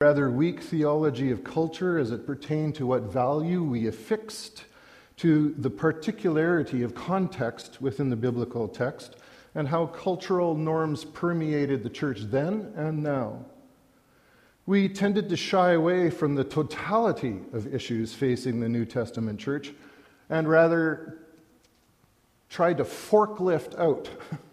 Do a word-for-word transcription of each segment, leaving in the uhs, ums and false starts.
rather weak theology of culture as it pertained to what value we affixed to the particularity of context within the biblical text, and how cultural norms permeated the church then and now. We tended to shy away from the totality of issues facing the New Testament church and rather tried to forklift out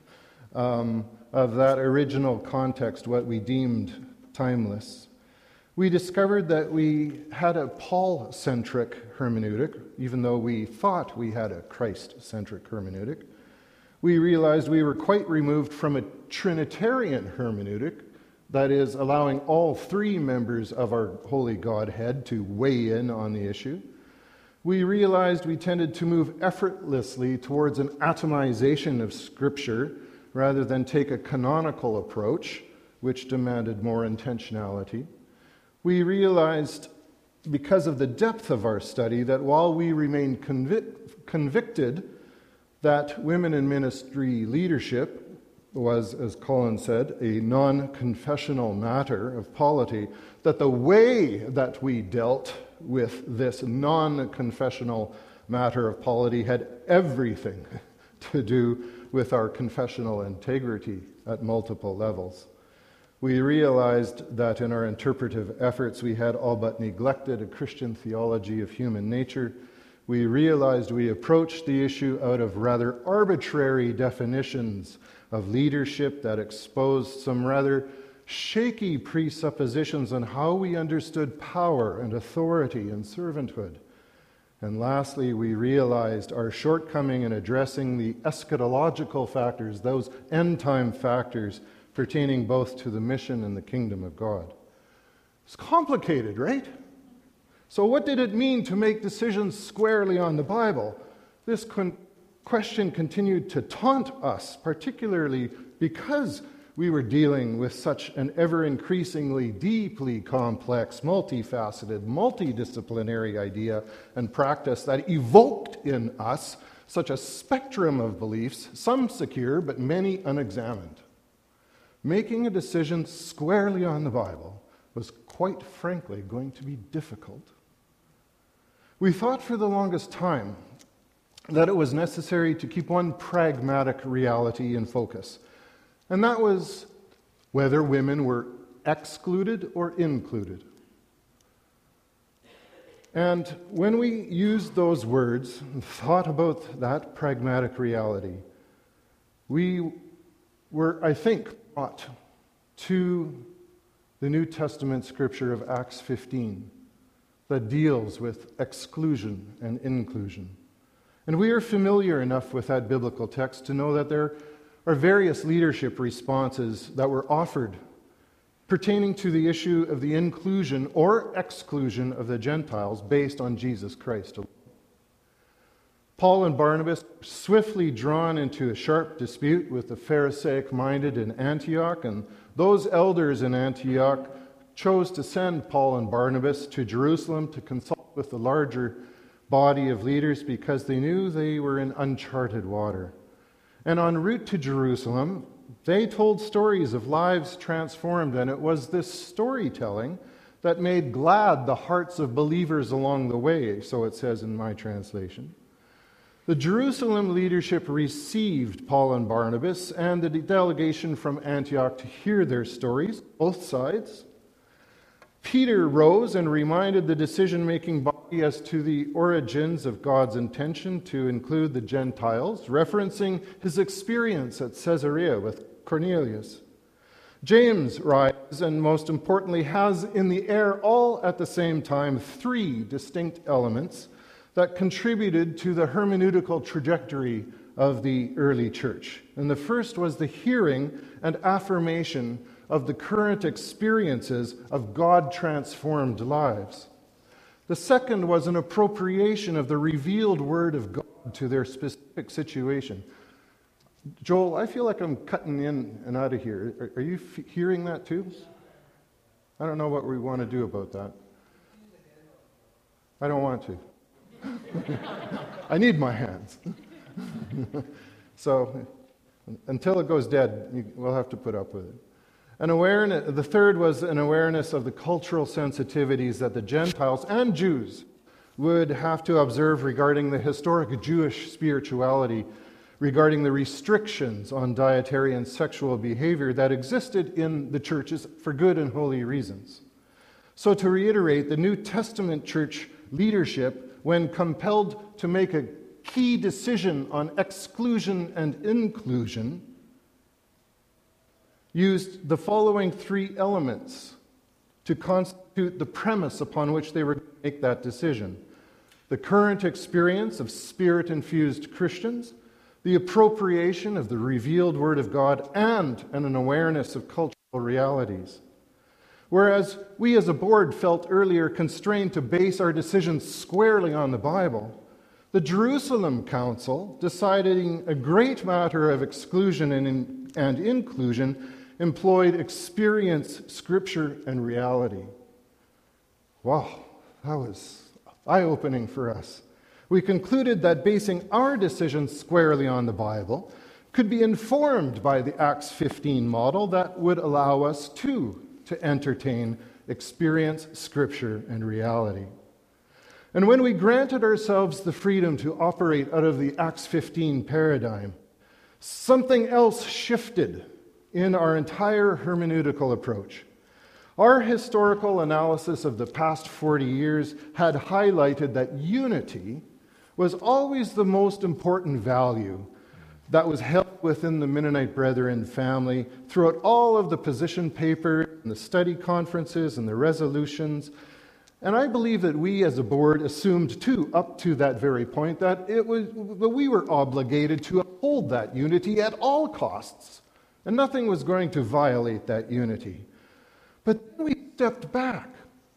um, of that original context what we deemed timeless. We discovered that we had a Paul-centric hermeneutic, even though we thought we had a Christ-centric hermeneutic. We realized we were quite removed from a Trinitarian hermeneutic, that is, allowing all three members of our Holy Godhead to weigh in on the issue. We realized we tended to move effortlessly towards an atomization of Scripture rather than take a canonical approach, which demanded more intentionality. We realized, because of the depth of our study, that while we remained convic- convicted that women in ministry leadership was, as Colin said, a non-confessional matter of polity, that the way that we dealt with this non-confessional matter of polity had everything to do with our confessional integrity at multiple levels. We realized that in our interpretive efforts we had all but neglected a Christian theology of human nature. We realized we approached the issue out of rather arbitrary definitions of leadership that exposed some rather shaky presuppositions on how we understood power and authority and servanthood. And lastly, we realized our shortcoming in addressing the eschatological factors, those end-time factors pertaining both to the mission and the kingdom of God. It's complicated, right? So what did it mean to make decisions squarely on the Bible? This con- question continued to taunt us, particularly because we were dealing with such an ever-increasingly deeply complex, multifaceted, multidisciplinary idea and practice that evoked in us such a spectrum of beliefs, some secure but many unexamined. Making a decision squarely on the Bible was quite frankly going to be difficult. We thought for the longest time that it was necessary to keep one pragmatic reality in focus, and that was whether women were excluded or included. And when we used those words and thought about that pragmatic reality, we were, I think, brought to the New Testament scripture of Acts fifteen that deals with exclusion and inclusion. And we are familiar enough with that biblical text to know that there are various leadership responses that were offered pertaining to the issue of the inclusion or exclusion of the Gentiles based on Jesus Christ alone. Paul and Barnabas were swiftly drawn into a sharp dispute with the Pharisaic-minded in Antioch, and those elders in Antioch chose to send Paul and Barnabas to Jerusalem to consult with the larger body of leaders because they knew they were in uncharted water. And en route to Jerusalem, they told stories of lives transformed, and it was this storytelling that made glad the hearts of believers along the way, so it says in my translation. The Jerusalem leadership received Paul and Barnabas and the delegation from Antioch to hear their stories, both sides. Peter rose and reminded the decision-making body as to the origins of God's intention to include the Gentiles, referencing his experience at Caesarea with Cornelius. James rises and, most importantly, has in the air all at the same time three distinct elements that contributed to the hermeneutical trajectory of the early church. And the first was the hearing and affirmation of the current experiences of God-transformed lives. The second was an appropriation of the revealed Word of God to their specific situation. Joel, I feel like I'm cutting in and out of here. Are, are you f- hearing that too? I don't know what we want to do about that. I don't want to. I need my hands. So, until it goes dead, we'll have to put up with it. An awareness, the third was an awareness of the cultural sensitivities that the Gentiles and Jews would have to observe regarding the historic Jewish spirituality, regarding the restrictions on dietary and sexual behavior that existed in the churches for good and holy reasons. So to reiterate, the New Testament church leadership, when compelled to make a key decision on exclusion and inclusion, used the following three elements to constitute the premise upon which they were going to make that decision: the current experience of Spirit-infused Christians, the appropriation of the revealed Word of God, and an awareness of cultural realities. Whereas we as a board felt earlier constrained to base our decisions squarely on the Bible, the Jerusalem Council, deciding a great matter of exclusion and, in, and inclusion, employed experience, scripture, and reality. Wow, that was eye-opening for us. We concluded that basing our decisions squarely on the Bible could be informed by the Acts fifteen model that would allow us too to entertain experience, scripture, and reality. And when we granted ourselves the freedom to operate out of the Acts fifteen paradigm, something else shifted in our entire hermeneutical approach. Our historical analysis of the past forty years had highlighted that unity was always the most important value that was held within the Mennonite Brethren family throughout all of the position papers and the study conferences and the resolutions. And I believe that we as a board assumed too, up to that very point, that it was that we were obligated to uphold that unity at all costs, and nothing was going to violate that unity. But then we stepped back,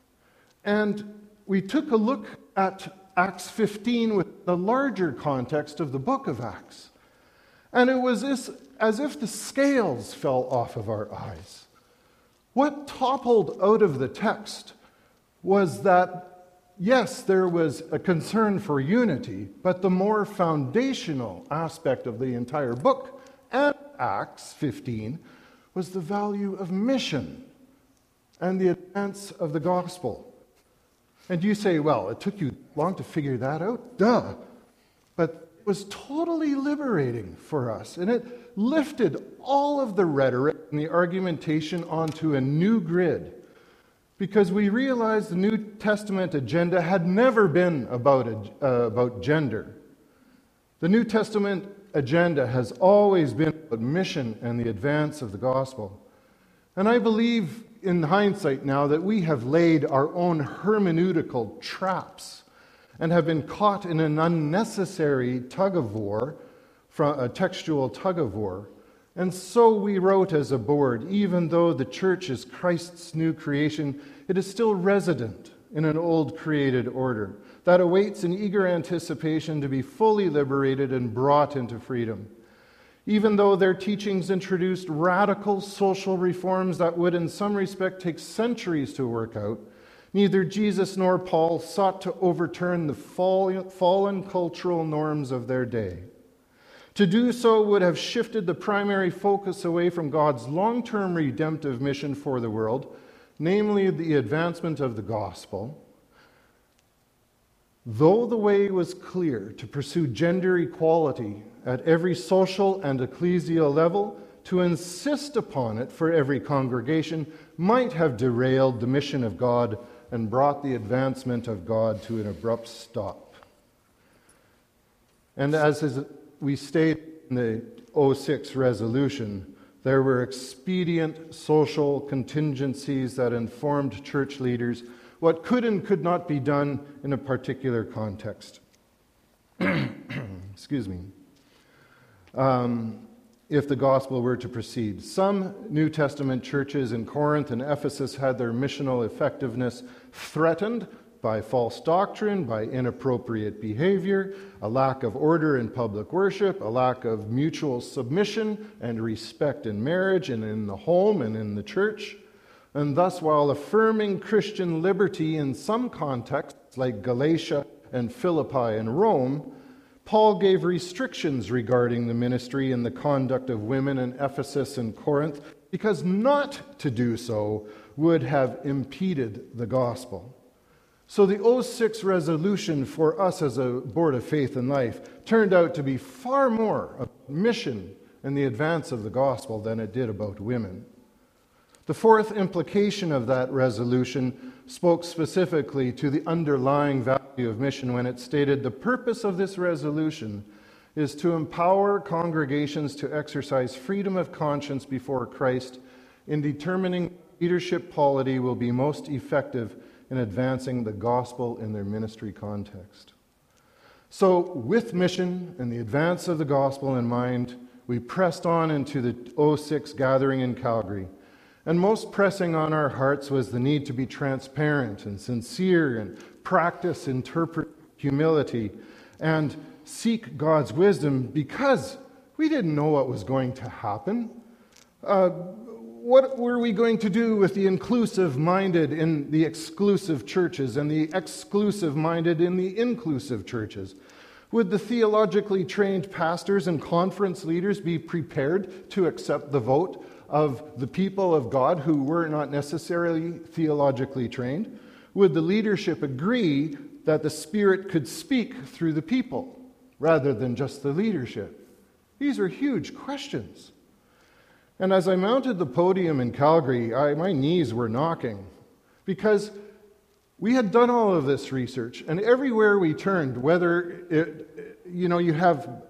and we took a look at Acts fifteen with the larger context of the book of Acts. And it was this, as if the scales fell off of our eyes. What toppled out of the text was that, yes, there was a concern for unity, but the more foundational aspect of the entire book and Acts fifteen was the value of mission and the advance of the gospel. And you say, well, it took you long to figure that out? Duh. But it was totally liberating for us, and it lifted all of the rhetoric and the argumentation onto a new grid, because we realized the New Testament agenda had never been about, uh, about gender. The New Testament agenda has always been about mission and the advance of the gospel. And I believe, in hindsight now, that we have laid our own hermeneutical traps and have been caught in an unnecessary tug-of-war, from a textual tug-of-war. And so we wrote as a board, even though the church is Christ's new creation, it is still resident in an old created order that awaits in eager anticipation to be fully liberated and brought into freedom. Even though their teachings introduced radical social reforms that would in some respect take centuries to work out, neither Jesus nor Paul sought to overturn the fallen cultural norms of their day. To do so would have shifted the primary focus away from God's long-term redemptive mission for the world, namely the advancement of the gospel. Though the way was clear to pursue gender equality at every social and ecclesial level, to insist upon it for every congregation might have derailed the mission of God and brought the advancement of God to an abrupt stop. And as is, we state in the oh six resolution, there were expedient social contingencies that informed church leaders what could and could not be done in a particular context. Excuse me. Um, if the gospel were to proceed. Some New Testament churches in Corinth and Ephesus had their missional effectiveness threatened by false doctrine, by inappropriate behavior, a lack of order in public worship, a lack of mutual submission and respect in marriage and in the home and in the church. And thus, while affirming Christian liberty in some contexts, like Galatia and Philippi and Rome, Paul gave restrictions regarding the ministry and the conduct of women in Ephesus and Corinth because not to do so would have impeded the gospel. So the oh six resolution for us as a Board of Faith and Life turned out to be far more a mission and the advance of the gospel than it did about women. The fourth implication of that resolution spoke specifically to the underlying value of mission when it stated the purpose of this resolution is to empower congregations to exercise freedom of conscience before Christ in determining leadership polity will be most effective in advancing the gospel in their ministry context. So, with mission and the advance of the gospel in mind, we pressed on into the oh six gathering in Calgary. And most pressing on our hearts was the need to be transparent and sincere and practice, interpret humility, and seek God's wisdom because we didn't know what was going to happen. Uh, what were we going to do with the inclusive-minded in the exclusive churches and the exclusive-minded in the inclusive churches? Would the theologically trained pastors and conference leaders be prepared to accept the vote of the people of God who were not necessarily theologically trained? Would the leadership agree that the Spirit could speak through the people rather than just the leadership? These are huge questions. And as I mounted the podium in Calgary, I, my knees were knocking because we had done all of this research, and everywhere we turned, whether it, you know, you have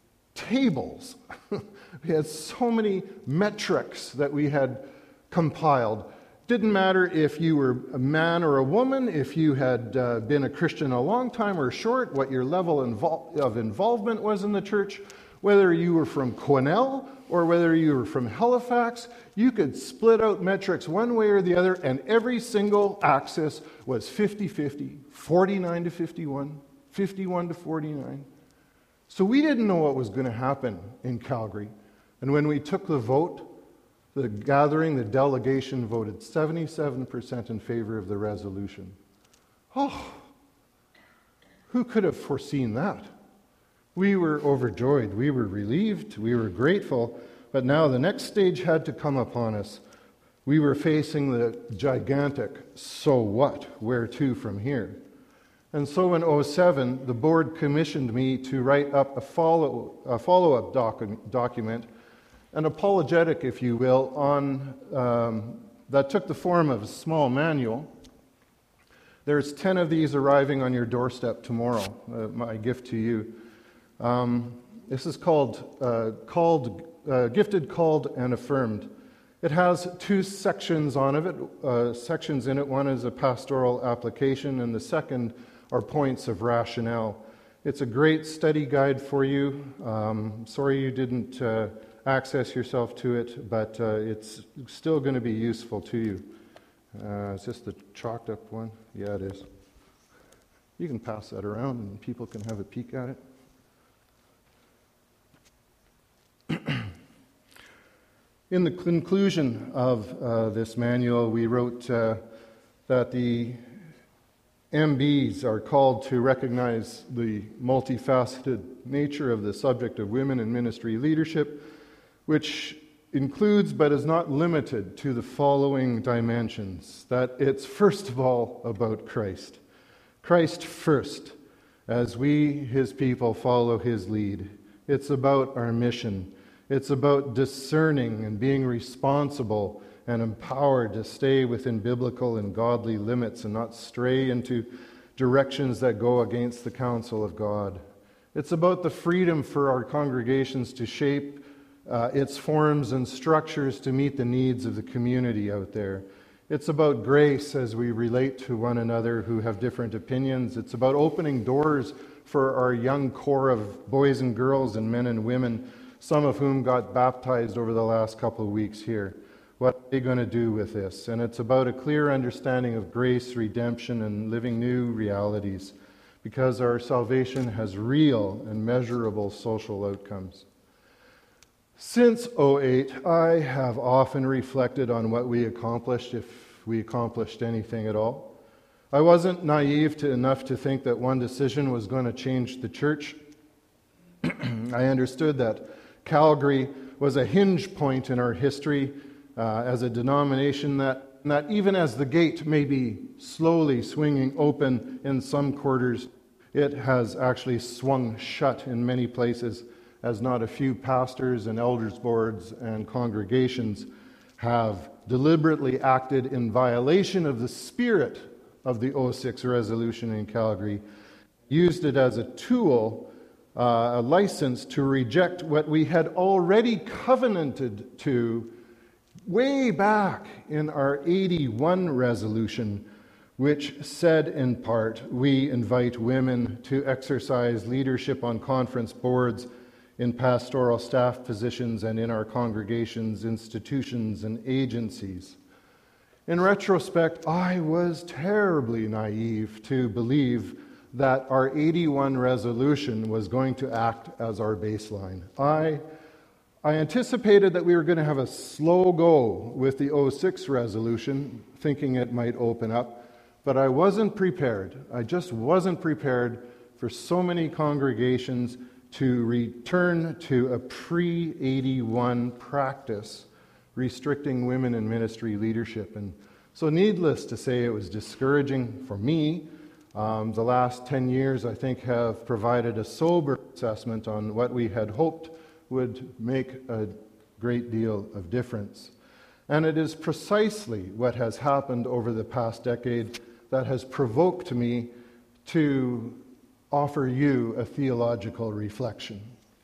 tables, we had so many metrics that we had compiled. Didn't matter if you were a man or a woman, if you had uh, been a Christian a long time or short, what your level invol- of involvement was in the church, whether you were from Quesnel or whether you were from Halifax, you could split out metrics one way or the other, and every single axis was fifty-fifty, forty-nine to fifty-one, fifty-one to forty-nine. So we didn't know what was going to happen in Calgary. And when we took the vote, the gathering, the delegation voted seventy-seven percent in favor of the resolution. Oh, who could have foreseen that? We were overjoyed, we were relieved, we were grateful, but now the next stage had to come upon us. We were facing the gigantic, so what, where to from here? And so in oh seven, the board commissioned me to write up a, follow, a follow-up docu- document, an apologetic, if you will, on um, that took the form of a small manual. There's ten of these arriving on your doorstep tomorrow, uh, my gift to you. Um, this is called, uh, called uh, Gifted, Called, and Affirmed. It has two sections on of it, uh, sections in it. One is a pastoral application, and the second are points of rationale. It's a great study guide for you. Um, sorry you didn't uh, access yourself to it, but uh, it's still going to be useful to you. Uh, is this the chalked up one? Yeah, it is. You can pass that around and people can have a peek at it. In the conclusion of uh, this manual, we wrote uh, that the M Bs are called to recognize the multifaceted nature of the subject of women in ministry leadership, which includes but is not limited to the following dimensions. That it's first of all about Christ. Christ first, as we, his people, follow his lead. It's about our mission. It's about discerning and being responsible and empowered to stay within biblical and godly limits and not stray into directions that go against the counsel of God. It's about the freedom for our congregations to shape uh, its forms and structures to meet the needs of the community out there. It's about grace as we relate to one another who have different opinions. It's about opening doors for our young core of boys and girls and men and women, some of whom got baptized over the last couple of weeks here. What are they going to do with this? And it's about a clear understanding of grace, redemption, and living new realities, because our salvation has real and measurable social outcomes. Since oh eight, I have often reflected on what we accomplished, if we accomplished anything at all. I wasn't naive to enough to think that one decision was going to change the church. I understood that Calgary was a hinge point in our history, uh, as a denomination that, that even as the gate may be slowly swinging open in some quarters, it has actually swung shut in many places, as not a few pastors and elders boards and congregations have deliberately acted in violation of the spirit of the oh six resolution in Calgary, used it as a tool, uh, a license to reject what we had already covenanted to way back in our eighty-one resolution, which said in part, we invite women to exercise leadership on conference boards, in pastoral staff positions, and in our congregations, institutions, and agencies. In retrospect, I was terribly naive to believe that our eighty-one resolution was going to act as our baseline. I, I anticipated that we were going to have a slow go with the oh six resolution, thinking it might open up, but I wasn't prepared. I just wasn't prepared for so many congregations to return to a pre eighty-one practice restricting women in ministry leadership. And so needless to say, it was discouraging for me. Um, the last ten years, I think, have provided a sober assessment on what we had hoped would make a great deal of difference. And it is precisely what has happened over the past decade that has provoked me to offer you a theological reflection.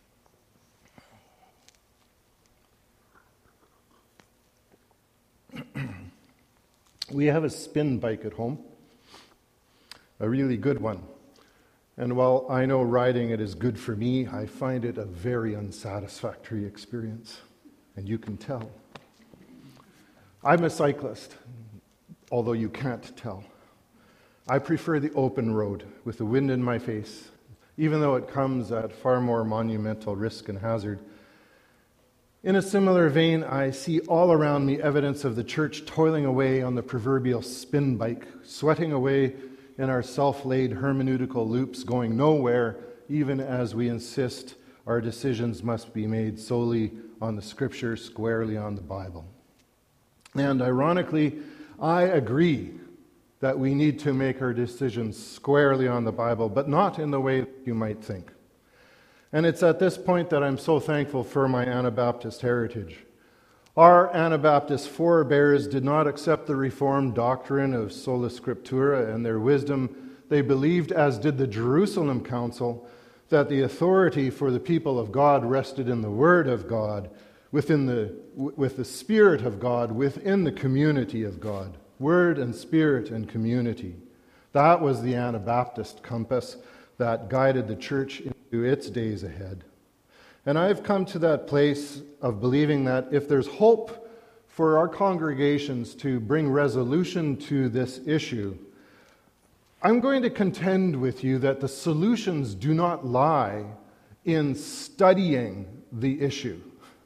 We have a spin bike at home, a really good one. And while I know riding it is good for me, I find it a very unsatisfactory experience, and you can tell. I'm a cyclist, although you can't tell. I prefer the open road with the wind in my face, even though it comes at far more monumental risk and hazard. In a similar vein, I see all around me evidence of the church toiling away on the proverbial spin bike, sweating away in our self-laid hermeneutical loops, going nowhere, even as we insist our decisions must be made solely on the Scripture, squarely on the Bible. And ironically, I agree that we need to make our decisions squarely on the Bible, but not in the way you might think. And it's at this point that I'm so thankful for my Anabaptist heritage. Our Anabaptist forebears did not accept the Reformed doctrine of sola scriptura and their wisdom. They believed, as did the Jerusalem Council, that the authority for the people of God rested in the Word of God, within the, with the Spirit of God, within the community of God. Word and Spirit and community. That was the Anabaptist compass that guided the church into its days ahead. And I've come to that place of believing that if there's hope for our congregations to bring resolution to this issue, I'm going to contend with you that the solutions do not lie in studying the issue.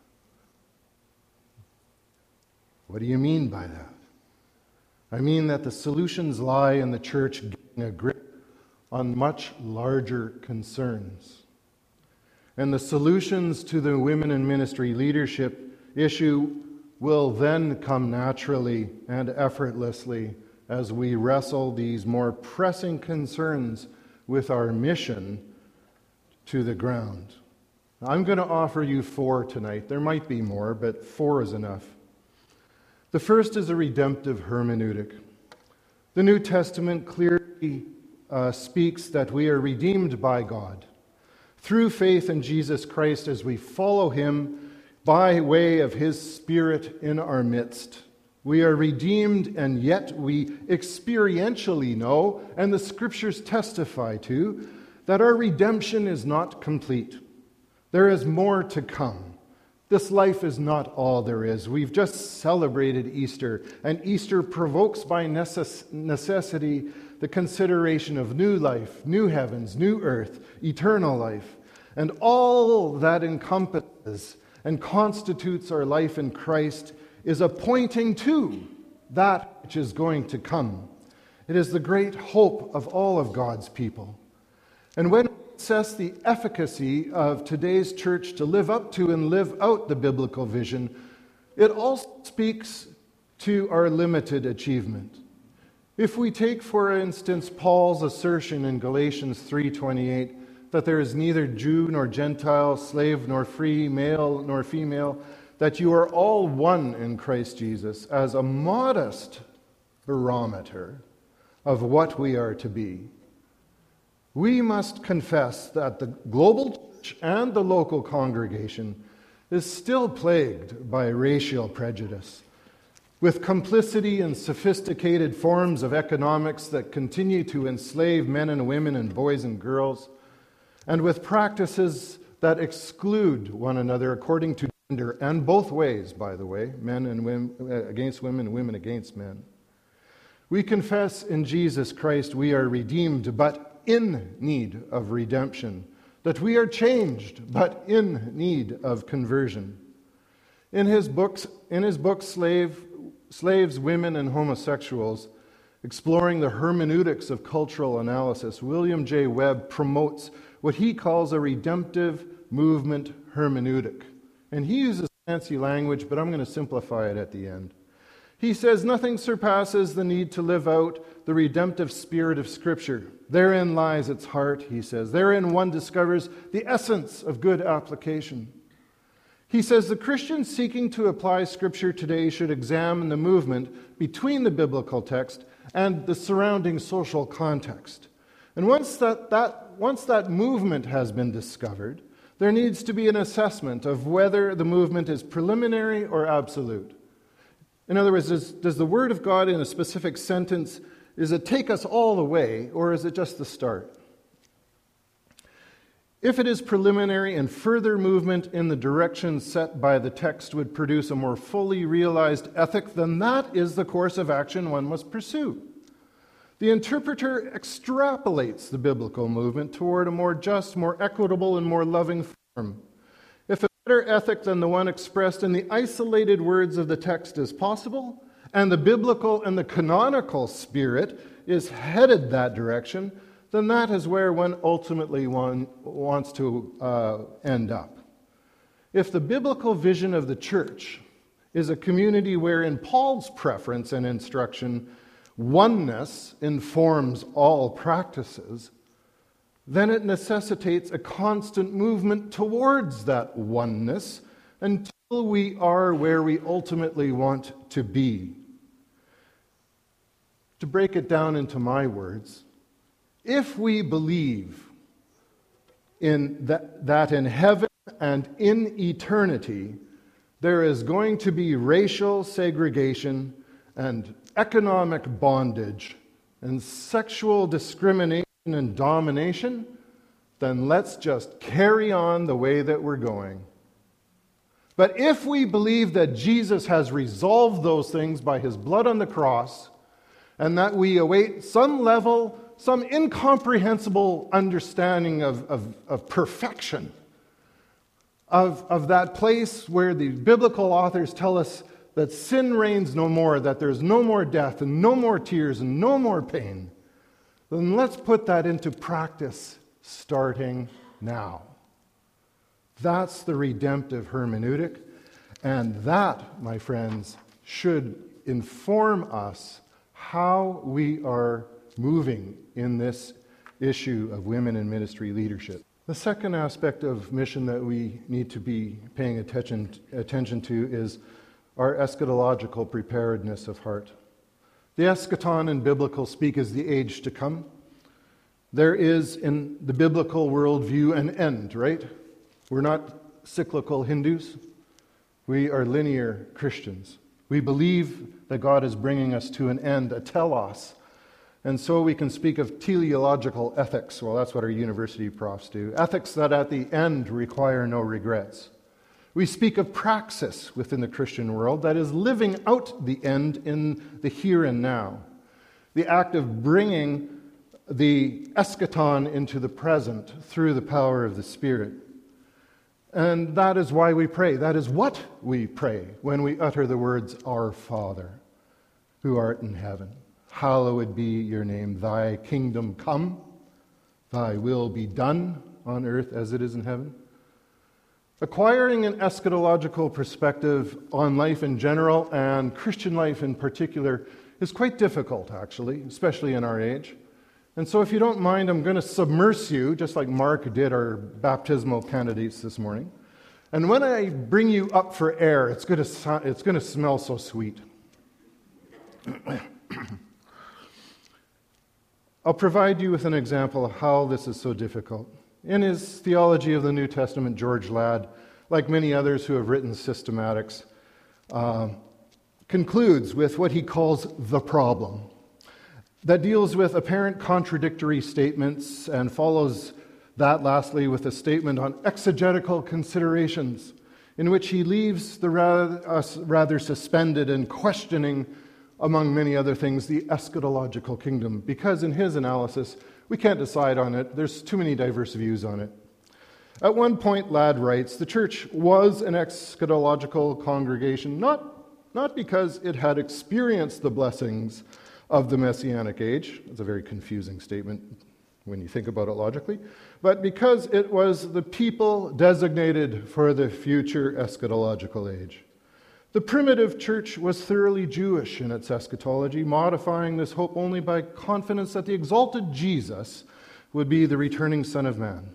What do you mean by that? I mean that the solutions lie in the church getting a grip on much larger concerns. And the solutions to the women in ministry leadership issue will then come naturally and effortlessly as we wrestle these more pressing concerns with our mission to the ground. I'm going to offer you four tonight. There might be more, but four is enough. The first is a redemptive hermeneutic. The New Testament clearly uh, speaks that we are redeemed by God through faith in Jesus Christ as we follow Him by way of His Spirit in our midst. We are redeemed, and yet we experientially know, and the Scriptures testify to, that our redemption is not complete. There is more to come. This life is not all there is. We've just celebrated Easter, and Easter provokes by necess- necessity the consideration of new life, new heavens, new earth, eternal life, and all that encompasses and constitutes our life in Christ is a pointing to that which is going to come. It is the great hope of all of God's people. And when assess the efficacy of today's church to live up to and live out the biblical vision, it also speaks to our limited achievement. If we take, for instance, Paul's assertion in Galatians three twenty-eight that there is neither Jew nor Gentile, slave nor free, male nor female, that you are all one in Christ Jesus, as a modest barometer of what we are to be, we must confess that the global church and the local congregation is still plagued by racial prejudice, with complicity in sophisticated forms of economics that continue to enslave men and women and boys and girls, and with practices that exclude one another according to gender, and both ways, by the way, men and women against women, women against men. We confess in Jesus Christ we are redeemed, but in need of redemption, that we are changed, but in need of conversion. In his books, in his book, Slave, Slaves, Women, and Homosexuals, exploring the hermeneutics of cultural analysis, William J. Webb promotes what he calls a redemptive movement hermeneutic. And he uses fancy language, but I'm going to simplify it at the end. He says, nothing surpasses the need to live out the redemptive spirit of Scripture. Therein lies its heart, he says. Therein one discovers the essence of good application. He says the Christian seeking to apply Scripture today should examine the movement between the biblical text and the surrounding social context. And once that, that, once that movement has been discovered, there needs to be an assessment of whether the movement is preliminary or absolute. In other words, does, does the Word of God in a specific sentence, does it take us all the way, or is it just the start? If it is preliminary and further movement in the direction set by the text would produce a more fully realized ethic, then that is the course of action one must pursue. The interpreter extrapolates the biblical movement toward a more just, more equitable, and more loving form. If a better ethic than the one expressed in the isolated words of the text is possible, and the biblical and the canonical spirit is headed that direction, then that is where one ultimately one wants to uh, end up. If the biblical vision of the church is a community wherein Paul's preference and instruction, oneness, informs all practices, then it necessitates a constant movement towards that oneness until we are where we ultimately want to be. To break it down into my words, if we believe in that, that in heaven and in eternity there is going to be racial segregation and economic bondage and sexual discrimination and domination, then let's just carry on the way that we're going. But if we believe that Jesus has resolved those things by his blood on the cross, and that we await some level, some incomprehensible understanding of, of, of perfection, of, of that place where the biblical authors tell us that sin reigns no more, that there's no more death and no more tears and no more pain, then let's put that into practice starting now. That's the redemptive hermeneutic, and that, my friends, should inform us how we are moving in this issue of women in ministry leadership. The second aspect of mission that we need to be paying attention, attention to is our eschatological preparedness of heart. The eschaton in biblical speak is the age to come. There is, in the biblical worldview, an end, right? We're not cyclical Hindus. We are linear Christians. We believe that God is bringing us to an end, a telos. And so we can speak of teleological ethics. Well, that's what our university profs do. Ethics that at the end require no regrets. We speak of praxis within the Christian world, that is living out the end in the here and now. The act of bringing the eschaton into the present through the power of the Spirit. And that is why we pray. That is what we pray when we utter the words, Our Father, who art in heaven. Hallowed be your name. Thy kingdom come. Thy will be done on earth as it is in heaven. Acquiring an eschatological perspective on life in general and Christian life in particular is quite difficult, actually, especially in our age. And so if you don't mind, I'm going to submerge you, just like Mark did our baptismal candidates this morning. And when I bring you up for air, it's going to, it's going to smell so sweet. I'll provide you with an example of how this is so difficult. In his theology of the New Testament, George Ladd, like many others who have written systematics, uh, concludes with what he calls the problem, that deals with apparent contradictory statements and follows that lastly with a statement on exegetical considerations, in which he leaves the rather, us rather suspended and questioning, among many other things, the eschatological kingdom, because in his analysis, we can't decide on it. There's too many diverse views on it. At one point, Ladd writes, the church was an eschatological congregation, not, not because it had experienced the blessings of the Messianic age. It's a very confusing statement when you think about it logically, but because it was the people designated for the future eschatological age. The primitive church was thoroughly Jewish in its eschatology, modifying this hope only by confidence that the exalted Jesus would be the returning Son of Man.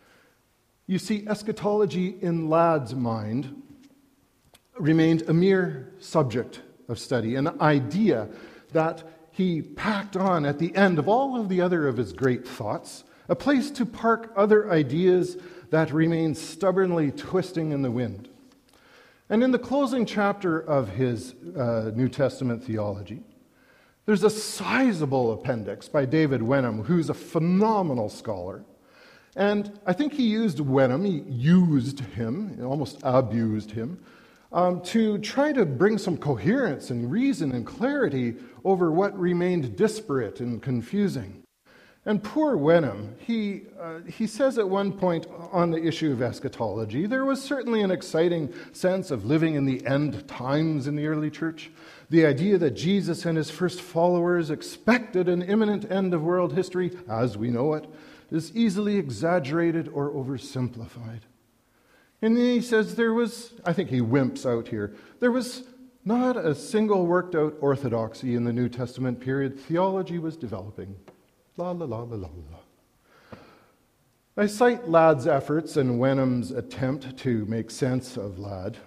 You see, eschatology in Ladd's mind remained a mere subject of study, an idea that he packed on at the end of all of the other of his great thoughts, a place to park other ideas that remained stubbornly twisting in the wind. And in the closing chapter of his uh, New Testament theology, there's a sizable appendix by David Wenham, who's a phenomenal scholar. And I think he used Wenham, he used him, almost abused him, um, to try to bring some coherence and reason and clarity over what remained disparate and confusing. And poor Wenham, he, uh, he says at one point on the issue of eschatology, there was certainly an exciting sense of living in the end times in the early church. The idea that Jesus and his first followers expected an imminent end of world history, as we know it, is easily exaggerated or oversimplified. And then he says there was, I think he wimps out here, there was not a single worked out orthodoxy in the New Testament period. Theology was developing. La la la la la la. I cite Ladd's efforts and Wenham's attempt to make sense of Ladd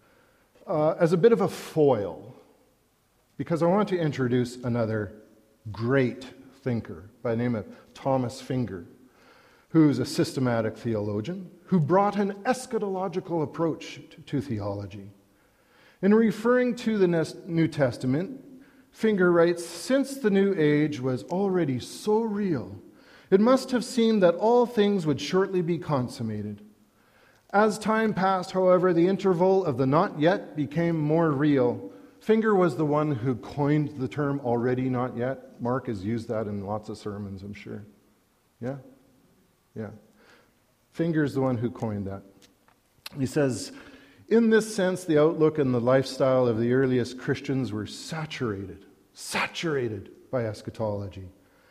uh, as a bit of a foil, because I want to introduce another great thinker by the name of Thomas Finger, who's a systematic theologian, who brought an eschatological approach to, to theology. In referring to the New Testament, Finger writes, since the new age was already so real, it must have seemed that all things would shortly be consummated. As time passed, however, the interval of the not yet became more real. Finger was the one who coined the term already not yet. Mark has used that in lots of sermons, I'm sure. Yeah? Yeah. Finger's the one who coined that. He says, in this sense, the outlook and the lifestyle of the earliest Christians were saturated, saturated by eschatology.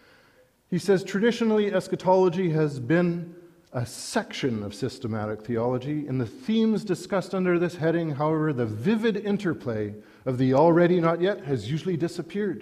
He says, traditionally, eschatology has been a section of systematic theology. In the themes discussed under this heading, however, the vivid interplay of the already not yet has usually disappeared.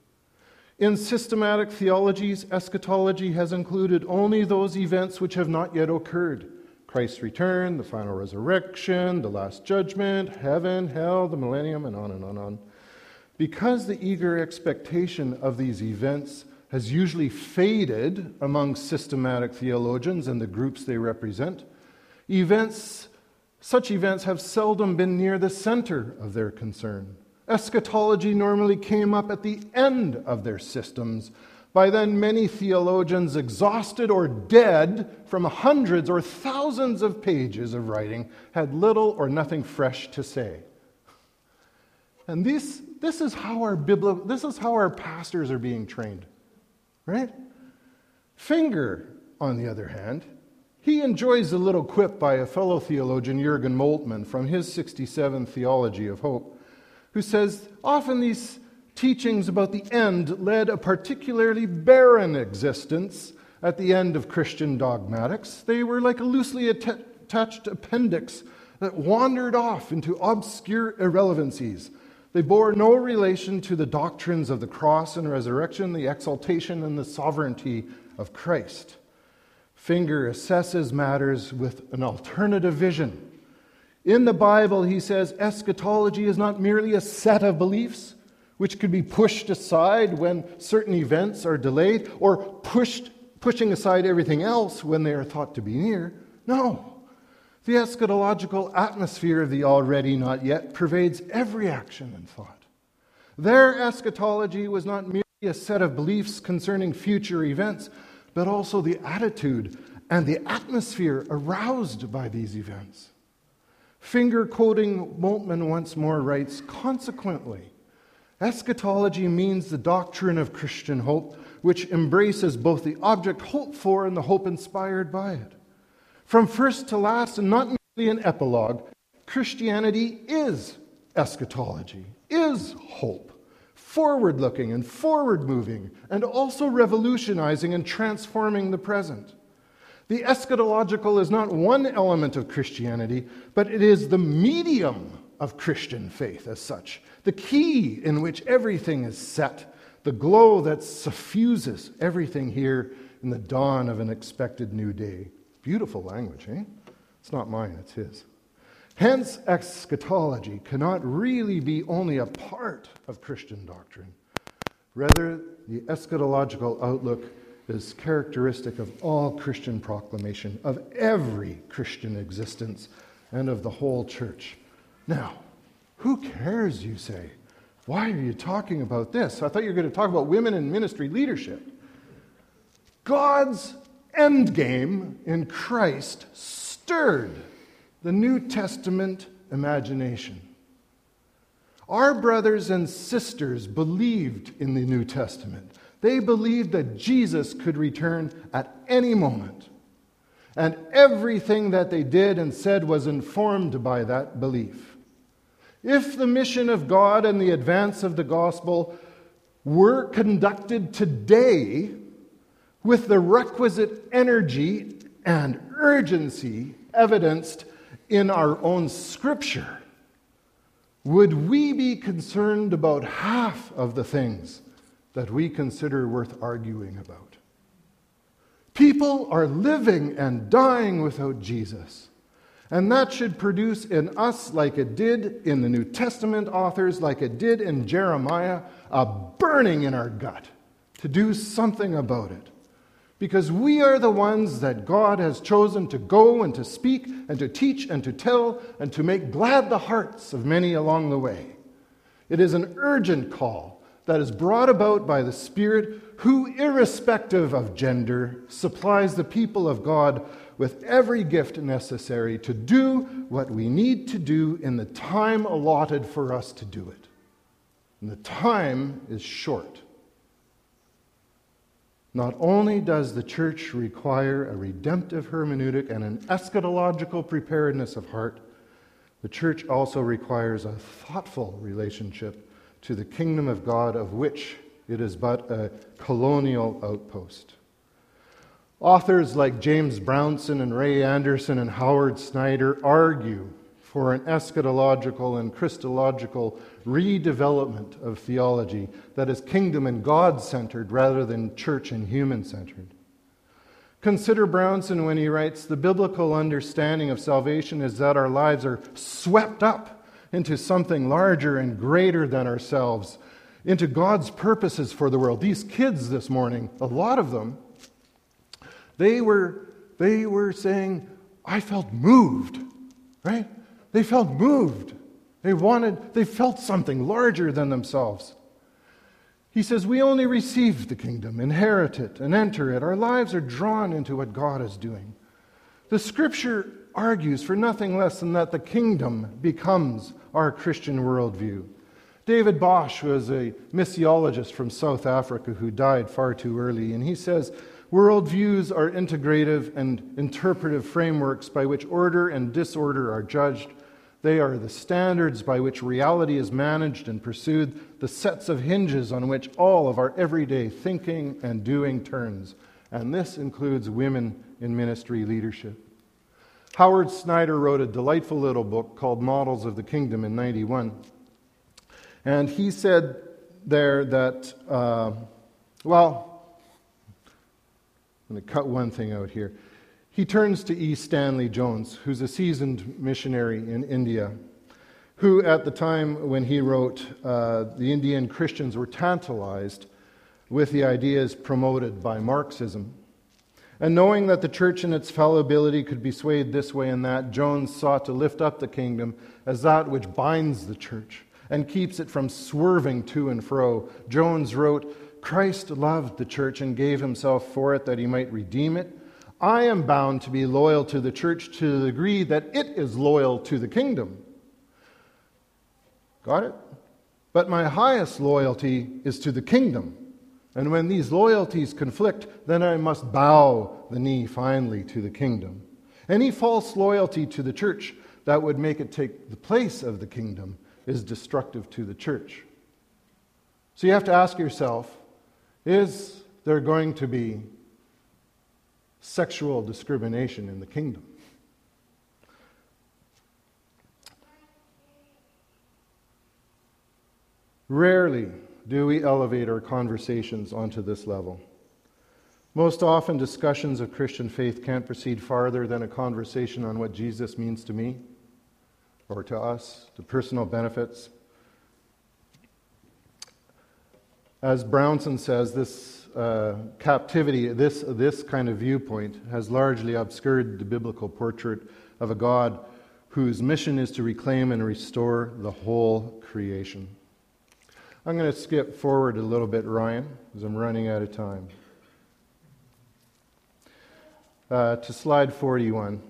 In systematic theologies, eschatology has included only those events which have not yet occurred. Christ's return, the final resurrection, the last judgment, heaven, hell, the millennium, and on and on and on. Because the eager expectation of these events has usually faded among systematic theologians and the groups they represent, events, such events have seldom been near the center of their concern. Eschatology normally came up at the end of their systems. By then, many theologians, exhausted or dead from hundreds or thousands of pages of writing, had little or nothing fresh to say. And this, this is how our biblical, this is how our pastors are being trained, right? Finger, on the other hand, he enjoys a little quip by a fellow theologian, Jürgen Moltmann, from his sixty-seven Theology of Hope, who says, often these teachings about the end led a particularly barren existence at the end of Christian dogmatics. They were like a loosely att- detached appendix that wandered off into obscure irrelevancies. They bore no relation to the doctrines of the cross and resurrection, the exaltation and the sovereignty of Christ. Finger assesses matters with an alternative vision. In the Bible, he says, eschatology is not merely a set of beliefs which could be pushed aside when certain events are delayed, or pushed, pushing aside everything else when they are thought to be near. No. The eschatological atmosphere of the already not yet pervades every action and thought. Their eschatology was not merely a set of beliefs concerning future events, but also the attitude and the atmosphere aroused by these events. Finger quoting Moltmann once more writes, consequently, eschatology means the doctrine of Christian hope, which embraces both the object hoped for and the hope inspired by it. From first to last, and not merely an epilogue, Christianity is eschatology, is hope, forward-looking and forward-moving, and also revolutionizing and transforming the present. The eschatological is not one element of Christianity, but it is the medium of Christian faith as such, the key in which everything is set, the glow that suffuses everything here in the dawn of an expected new day. Beautiful language, eh? It's not mine, it's his. Hence, eschatology cannot really be only a part of Christian doctrine. Rather, the eschatological outlook is characteristic of all Christian proclamation, of every Christian existence, and of the whole church. Now, who cares, you say? Why are you talking about this? I thought you were going to talk about women in ministry leadership. God's endgame in Christ stirred the New Testament imagination. Our brothers and sisters believed in the New Testament. They believed that Jesus could return at any moment. And everything that they did and said was informed by that belief. If the mission of God and the advance of the gospel were conducted today with the requisite energy and urgency evidenced in our own Scripture, would we be concerned about half of the things that we consider worth arguing about? People are living and dying without Jesus. And that should produce in us, like it did in the New Testament authors, like it did in Jeremiah, a burning in our gut to do something about it. Because we are the ones that God has chosen to go and to speak and to teach and to tell and to make glad the hearts of many along the way. It is an urgent call that is brought about by the Spirit, who, irrespective of gender, supplies the people of God with every gift necessary to do what we need to do in the time allotted for us to do it. And the time is short. Not only does the church require a redemptive hermeneutic and an eschatological preparedness of heart, the church also requires a thoughtful relationship to the kingdom of God, of which it is but a colonial outpost. Authors like James Brownson and Ray Anderson and Howard Snyder argue for an eschatological and Christological redevelopment of theology that is kingdom and God-centered rather than church and human-centered. Consider Brownson when he writes, "The biblical understanding of salvation is that our lives are swept up into something larger and greater than ourselves, into God's purposes for the world." These kids this morning, a lot of them, they were, they were saying, "I felt moved," right? They felt moved. They wanted, they felt something larger than themselves. He says, we only receive the kingdom, inherit it, and enter it. Our lives are drawn into what God is doing. The Scripture argues for nothing less than that the kingdom becomes our Christian worldview. David Bosch was a missiologist from South Africa who died far too early, and he says, worldviews are integrative and interpretive frameworks by which order and disorder are judged. They are the standards by which reality is managed and pursued, the sets of hinges on which all of our everyday thinking and doing turns. And this includes women in ministry leadership. Howard Snyder wrote a delightful little book called Models of the Kingdom in ninety-one. And he said there that, uh, well, I'm going to cut one thing out here. He turns to E. Stanley Jones, who's a seasoned missionary in India, who at the time when he wrote, uh, the Indian Christians were tantalized with the ideas promoted by Marxism. And knowing that the church in its fallibility could be swayed this way and that, Jones sought to lift up the kingdom as that which binds the church and keeps it from swerving to and fro. Jones wrote, "Christ loved the church and gave himself for it that he might redeem it. I am bound to be loyal to the church to the degree that it is loyal to the kingdom." Got it? But my highest loyalty is to the kingdom. And when these loyalties conflict, then I must bow the knee finally to the kingdom. Any false loyalty to the church that would make it take the place of the kingdom is destructive to the church. So you have to ask yourself, is there going to be sexual discrimination in the kingdom? Rarely do we elevate our conversations onto this level. Most often, discussions of Christian faith can't proceed farther than a conversation on what Jesus means to me or to us, to personal benefits. As Brownson says, this uh, captivity, this, this kind of viewpoint has largely obscured the biblical portrait of a God whose mission is to reclaim and restore the whole creation. I'm going to skip forward a little bit, Ryan, because I'm running out of time. Uh, to slide forty-one.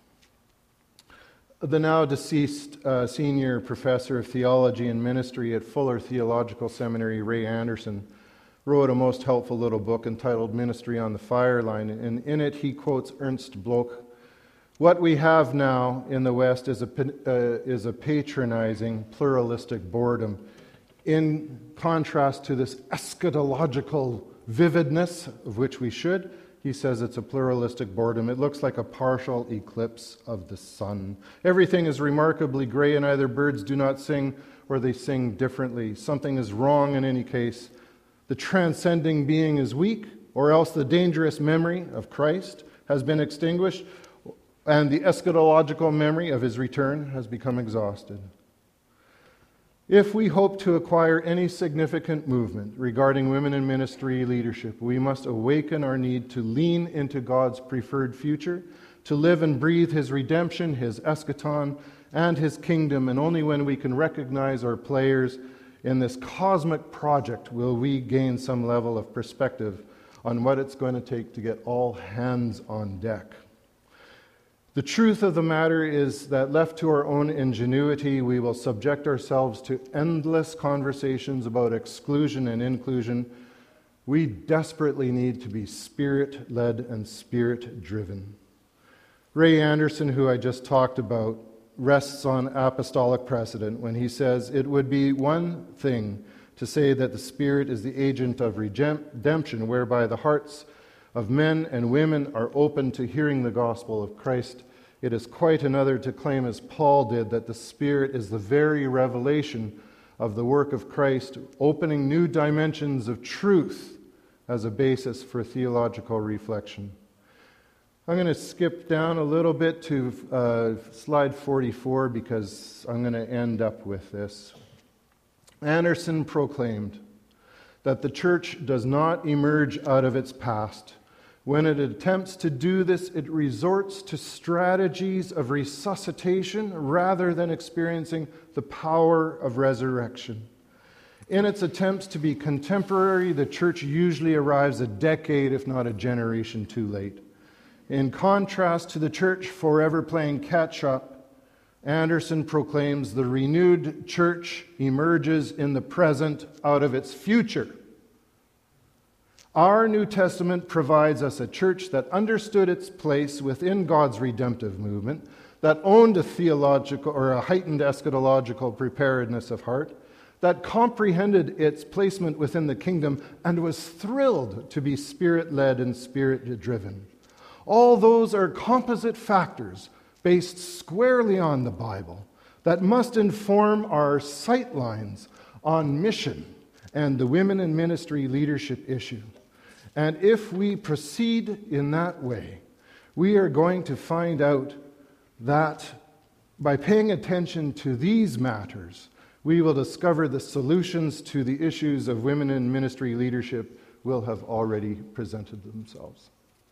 The now deceased uh, senior professor of theology and ministry at Fuller Theological Seminary, Ray Anderson, wrote a most helpful little book entitled Ministry on the Fire Line, and in it he quotes Ernst Bloch. "What we have now in the West is a, uh, is a patronizing, pluralistic boredom, in contrast to this eschatological vividness of which we should." He says it's a pluralistic boredom. It looks like a partial eclipse of the sun. Everything is remarkably gray, and either birds do not sing or they sing differently. Something is wrong in any case. The transcending being is weak, or else the dangerous memory of Christ has been extinguished, and the eschatological memory of his return has become exhausted. If we hope to acquire any significant movement regarding women in ministry leadership, we must awaken our need to lean into God's preferred future, to live and breathe his redemption, his eschaton, and his kingdom, and only when we can recognize our players in this cosmic project will we gain some level of perspective on what it's going to take to get all hands on deck. The truth of the matter is that left to our own ingenuity, we will subject ourselves to endless conversations about exclusion and inclusion. We desperately need to be spirit-led and spirit-driven. Ray Anderson, who I just talked about, rests on apostolic precedent when he says, "It would be one thing to say that the Spirit is the agent of redemption, whereby the hearts of men and women are open to hearing the gospel of Christ. It is quite another to claim, as Paul did, that the Spirit is the very revelation of the work of Christ, opening new dimensions of truth as a basis for theological reflection." I'm going to skip down a little bit to uh, slide forty-four because I'm going to end up with this. Anderson proclaimed that the church does not emerge out of its past. When it attempts to do this, it resorts to strategies of resuscitation rather than experiencing the power of resurrection. In its attempts to be contemporary, the church usually arrives a decade, if not a generation, too late. In contrast to the church forever playing catch-up, Anderson proclaims the renewed church emerges in the present out of its future. Our New Testament provides us a church that understood its place within God's redemptive movement, that owned a theological or a heightened eschatological preparedness of heart, that comprehended its placement within the kingdom and was thrilled to be spirit-led and spirit-driven. All those are composite factors based squarely on the Bible, that must inform our sightlines on mission and the women in ministry leadership issue. And if we proceed in that way, we are going to find out that by paying attention to these matters, we will discover the solutions to the issues of women in ministry leadership will have already presented themselves.